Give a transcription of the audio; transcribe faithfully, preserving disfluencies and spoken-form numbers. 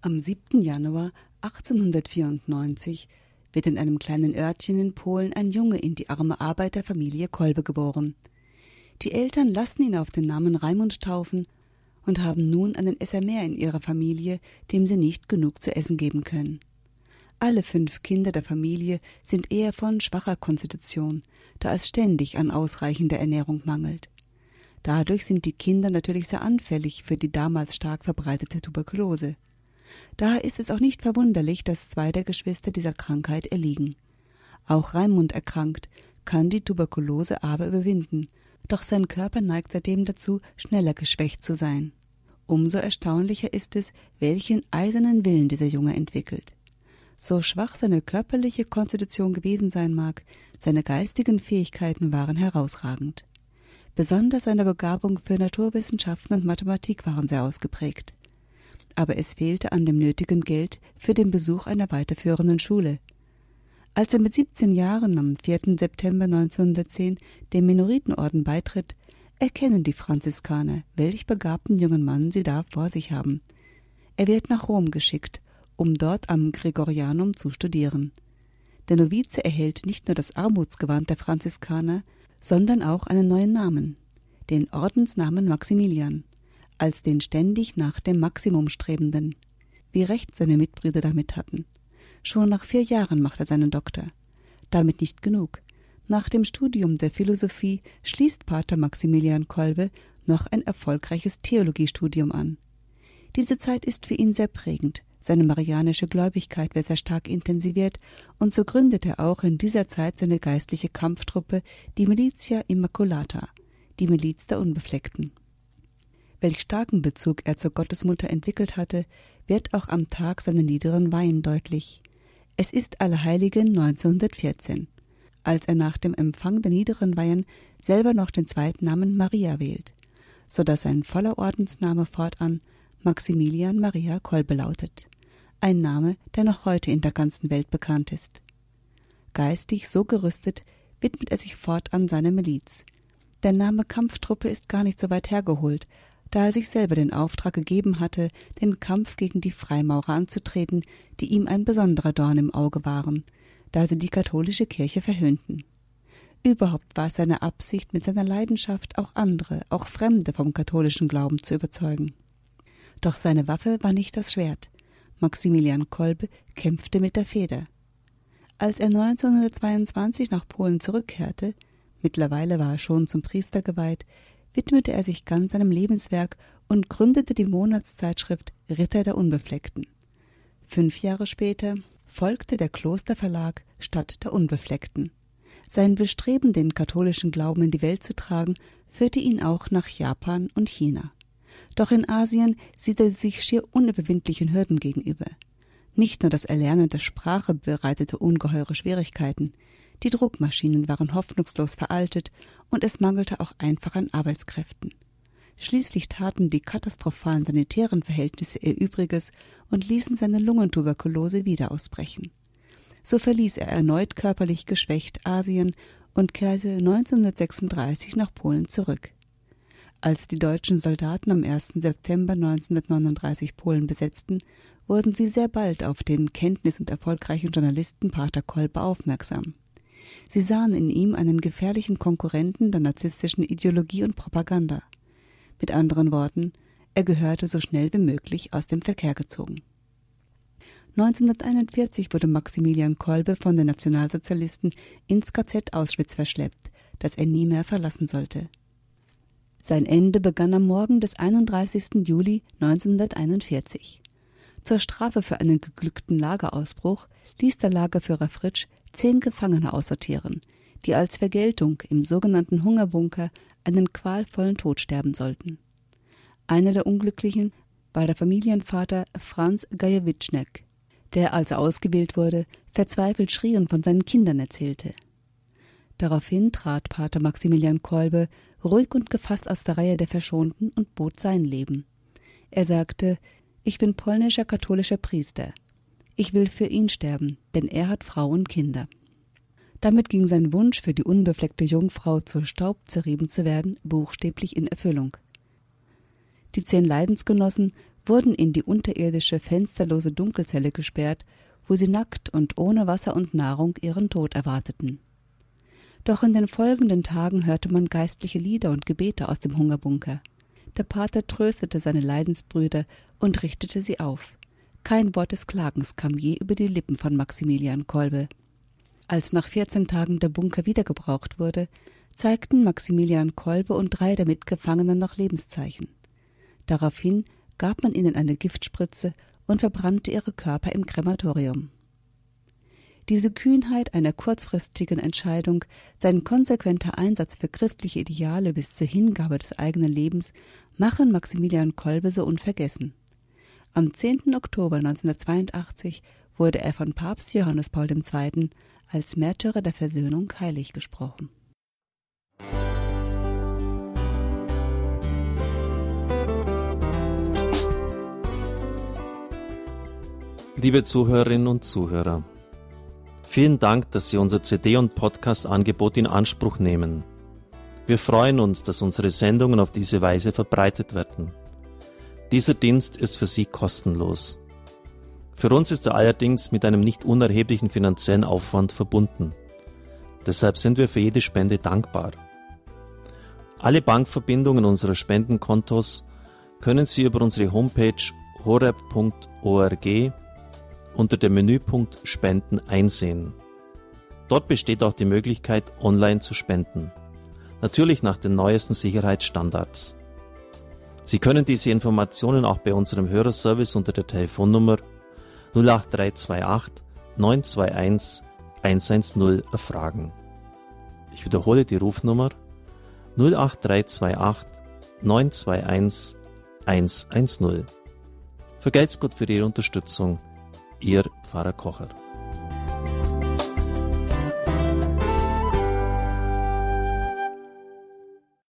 Am siebten Januar achtzehnhundertvierundneunzig wird in einem kleinen Örtchen in Polen ein Junge in die arme Arbeiterfamilie Kolbe geboren. Die Eltern lassen ihn auf den Namen Raimund taufen und haben nun einen Esser mehr in ihrer Familie, dem sie nicht genug zu essen geben können. Alle fünf Kinder der Familie sind eher von schwacher Konstitution, da es ständig an ausreichender Ernährung mangelt. Dadurch sind die Kinder natürlich sehr anfällig für die damals stark verbreitete Tuberkulose. Daher ist es auch nicht verwunderlich, dass zwei der Geschwister dieser Krankheit erliegen. Auch Raimund erkrankt, kann die Tuberkulose aber überwinden, doch sein Körper neigt seitdem dazu, schneller geschwächt zu sein. Umso erstaunlicher ist es, welchen eisernen Willen dieser Junge entwickelt. So schwach seine körperliche Konstitution gewesen sein mag, seine geistigen Fähigkeiten waren herausragend. Besonders seine Begabung für Naturwissenschaften und Mathematik waren sehr ausgeprägt. Aber es fehlte an dem nötigen Geld für den Besuch einer weiterführenden Schule. Als er mit siebzehn Jahren am vierten September neunzehnhundertzehn dem Minoritenorden beitritt, erkennen die Franziskaner, welch begabten jungen Mann sie da vor sich haben. Er wird nach Rom geschickt, um dort am Gregorianum zu studieren. Der Novize erhält nicht nur das Armutsgewand der Franziskaner, sondern auch einen neuen Namen, den Ordensnamen Maximilian, als den ständig nach dem Maximum Strebenden, wie recht seine Mitbrüder damit hatten. Schon nach vier Jahren macht er seinen Doktor. Damit nicht genug. Nach dem Studium der Philosophie schließt Pater Maximilian Kolbe noch ein erfolgreiches Theologiestudium an. Diese Zeit ist für ihn sehr prägend. Seine marianische Gläubigkeit wird sehr stark intensiviert und so gründet er auch in dieser Zeit seine geistliche Kampftruppe, die Militia Immaculata, die Miliz der Unbefleckten. Welch starken Bezug er zur Gottesmutter entwickelt hatte, wird auch am Tag seiner niederen Weihen deutlich. Es ist Allerheiligen neunzehnhundertvierzehn, als er nach dem Empfang der niederen Weihen selber noch den Zweitnamen Maria wählt, so dass sein voller Ordensname fortan Maximilian Maria Kolbe lautet, ein Name, der noch heute in der ganzen Welt bekannt ist. Geistig so gerüstet, widmet er sich fortan seiner Miliz. Der Name Kampftruppe ist gar nicht so weit hergeholt, da er sich selber den Auftrag gegeben hatte, den Kampf gegen die Freimaurer anzutreten, die ihm ein besonderer Dorn im Auge waren, da sie die katholische Kirche verhöhnten. Überhaupt war es seine Absicht, mit seiner Leidenschaft auch andere, auch Fremde vom katholischen Glauben zu überzeugen. Doch seine Waffe war nicht das Schwert. Maximilian Kolbe kämpfte mit der Feder. Als er neunzehnhundertzweiundzwanzig nach Polen zurückkehrte, mittlerweile war er schon zum Priester geweiht, widmete er sich ganz seinem Lebenswerk und gründete die Monatszeitschrift Ritter der Unbefleckten. Fünf Jahre später folgte der Klosterverlag Stadt der Unbefleckten. Sein Bestreben, den katholischen Glauben in die Welt zu tragen, führte ihn auch nach Japan und China. Doch in Asien sieht er sich schier unüberwindlichen Hürden gegenüber. Nicht nur das Erlernen der Sprache bereitete ungeheure Schwierigkeiten. Die Druckmaschinen waren hoffnungslos veraltet und es mangelte auch einfach an Arbeitskräften. Schließlich taten die katastrophalen sanitären Verhältnisse ihr Übriges und ließen seine Lungentuberkulose wieder ausbrechen. So verließ er erneut körperlich geschwächt Asien und kehrte neunzehnhundertsechsunddreißig nach Polen zurück. Als die deutschen Soldaten am ersten September neunzehnhundertneununddreißig Polen besetzten, wurden sie sehr bald auf den kenntnis- und erfolgreichen Journalisten Pater Kolbe aufmerksam. Sie sahen in ihm einen gefährlichen Konkurrenten der narzisstischen Ideologie und Propaganda. Mit anderen Worten, er gehörte so schnell wie möglich aus dem Verkehr gezogen. neunzehnhunderteinundvierzig wurde Maximilian Kolbe von den Nationalsozialisten ins K Z Auschwitz verschleppt, das er nie mehr verlassen sollte. Sein Ende begann am Morgen des einunddreißigsten Juli neunzehnhunderteinundvierzig. Zur Strafe für einen geglückten Lagerausbruch ließ der Lagerführer Fritsch zehn Gefangene aussortieren, die als Vergeltung im sogenannten Hungerbunker einen qualvollen Tod sterben sollten. Einer der Unglücklichen war der Familienvater Franz Gajewitschnek, der, als er ausgewählt wurde, verzweifelt schrie und von seinen Kindern erzählte. Daraufhin trat Pater Maximilian Kolbe ruhig und gefasst aus der Reihe der Verschonten und bot sein Leben. Er sagte: »Ich bin polnischer katholischer Priester. Ich will für ihn sterben, denn er hat Frau und Kinder.« Damit ging sein Wunsch, für die unbefleckte Jungfrau zu Staub zerrieben zu werden, buchstäblich in Erfüllung. Die zehn Leidensgenossen wurden in die unterirdische, fensterlose Dunkelzelle gesperrt, wo sie nackt und ohne Wasser und Nahrung ihren Tod erwarteten. Doch in den folgenden Tagen hörte man geistliche Lieder und Gebete aus dem Hungerbunker. Der Pater tröstete seine Leidensbrüder und richtete sie auf. Kein Wort des Klagens kam je über die Lippen von Maximilian Kolbe. Als nach vierzehn Tagen der Bunker wieder gebraucht wurde, zeigten Maximilian Kolbe und drei der Mitgefangenen noch Lebenszeichen. Daraufhin gab man ihnen eine Giftspritze und verbrannte ihre Körper im Krematorium. Diese Kühnheit einer kurzfristigen Entscheidung, sein konsequenter Einsatz für christliche Ideale bis zur Hingabe des eigenen Lebens machen Maximilian Kolbe so unvergessen. Am zehnten Oktober neunzehnhundertzweiundachtzig wurde er von Papst Johannes Paul der Zweite. Als Märtyrer der Versöhnung heilig gesprochen. Liebe Zuhörerinnen und Zuhörer, vielen Dank, dass Sie unser C D- und Podcast-Angebot in Anspruch nehmen. Wir freuen uns, dass unsere Sendungen auf diese Weise verbreitet werden. Dieser Dienst ist für Sie kostenlos. Für uns ist er allerdings mit einem nicht unerheblichen finanziellen Aufwand verbunden. Deshalb sind wir für jede Spende dankbar. Alle Bankverbindungen unserer Spendenkontos können Sie über unsere Homepage horeb punkt org unter dem Menüpunkt Spenden einsehen. Dort besteht auch die Möglichkeit, online zu spenden. Natürlich nach den neuesten Sicherheitsstandards. Sie können diese Informationen auch bei unserem Hörerservice unter der Telefonnummer null acht drei zwei acht neun zwei eins eins eins null erfragen. Ich wiederhole die Rufnummer null acht drei zwei acht neun zwei eins eins eins null. Vergelt's Gott für Ihre Unterstützung. Ihr Pfarrer Kocher.